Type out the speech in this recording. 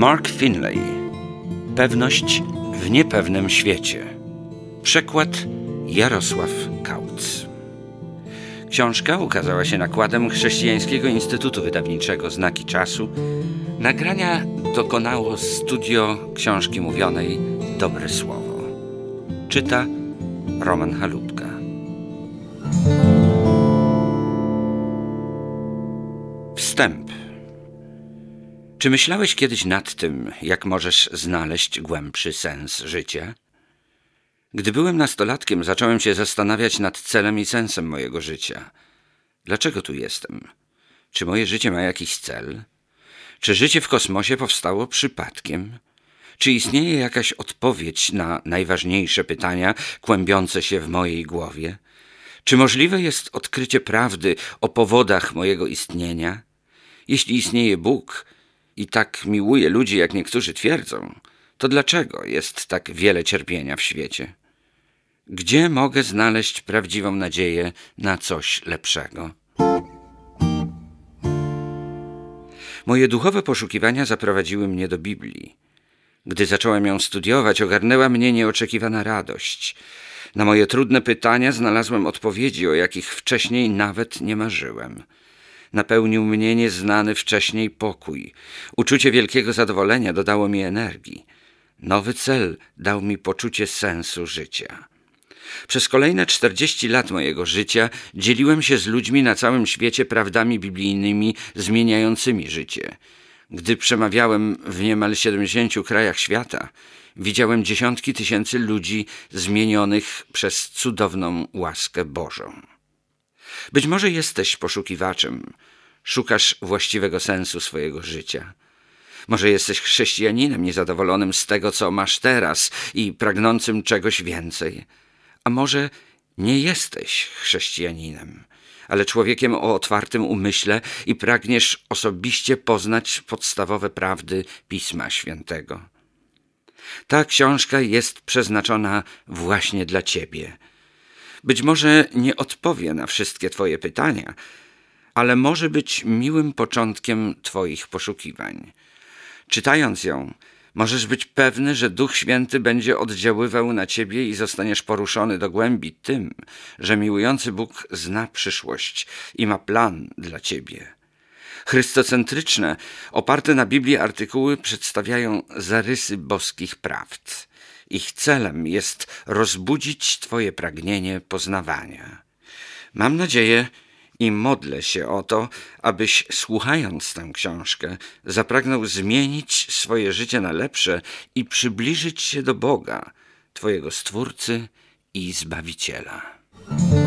Mark Finley. Pewność w niepewnym świecie. Przekład Jarosław Kautz. Książka ukazała się nakładem Chrześcijańskiego Instytutu Wydawniczego Znaki Czasu. Nagrania dokonało studio książki mówionej Dobre Słowo. Czyta Roman Halupka. Wstęp. Czy myślałeś kiedyś nad tym, jak możesz znaleźć głębszy sens życia? Gdy byłem nastolatkiem, zacząłem się zastanawiać nad celem i sensem mojego życia. Dlaczego tu jestem? Czy moje życie ma jakiś cel? Czy życie w kosmosie powstało przypadkiem? Czy istnieje jakaś odpowiedź na najważniejsze pytania kłębiące się w mojej głowie? Czy możliwe jest odkrycie prawdy o powodach mojego istnienia? Jeśli istnieje Bóg i tak miłuje ludzi, jak niektórzy twierdzą, to dlaczego jest tak wiele cierpienia w świecie? Gdzie mogę znaleźć prawdziwą nadzieję na coś lepszego? Moje duchowe poszukiwania zaprowadziły mnie do Biblii. Gdy zacząłem ją studiować, ogarnęła mnie nieoczekiwana radość. Na moje trudne pytania znalazłem odpowiedzi, o jakich wcześniej nawet nie marzyłem. Napełnił mnie nieznany wcześniej pokój. Uczucie wielkiego zadowolenia dodało mi energii. Nowy cel dał mi poczucie sensu życia. Przez kolejne 40 lat mojego życia dzieliłem się z ludźmi na całym świecie prawdami biblijnymi zmieniającymi życie. Gdy przemawiałem w niemal 70 krajach świata, widziałem dziesiątki tysięcy ludzi zmienionych przez cudowną łaskę Bożą. Być może jesteś poszukiwaczem, szukasz właściwego sensu swojego życia. Może jesteś chrześcijaninem niezadowolonym z tego, co masz teraz i pragnącym czegoś więcej. A może nie jesteś chrześcijaninem, ale człowiekiem o otwartym umyśle i pragniesz osobiście poznać podstawowe prawdy Pisma Świętego. Ta książka jest przeznaczona właśnie dla ciebie. Być może nie odpowie na wszystkie twoje pytania, ale może być miłym początkiem twoich poszukiwań. Czytając ją, możesz być pewny, że Duch Święty będzie oddziaływał na ciebie i zostaniesz poruszony do głębi tym, że miłujący Bóg zna przyszłość i ma plan dla ciebie. Chrystocentryczne, oparte na Biblii artykuły przedstawiają zarysy boskich prawd. Ich celem jest rozbudzić twoje pragnienie poznawania. Mam nadzieję i modlę się o to, abyś, słuchając tę książkę, zapragnął zmienić swoje życie na lepsze i przybliżyć się do Boga, twojego Stwórcy i Zbawiciela.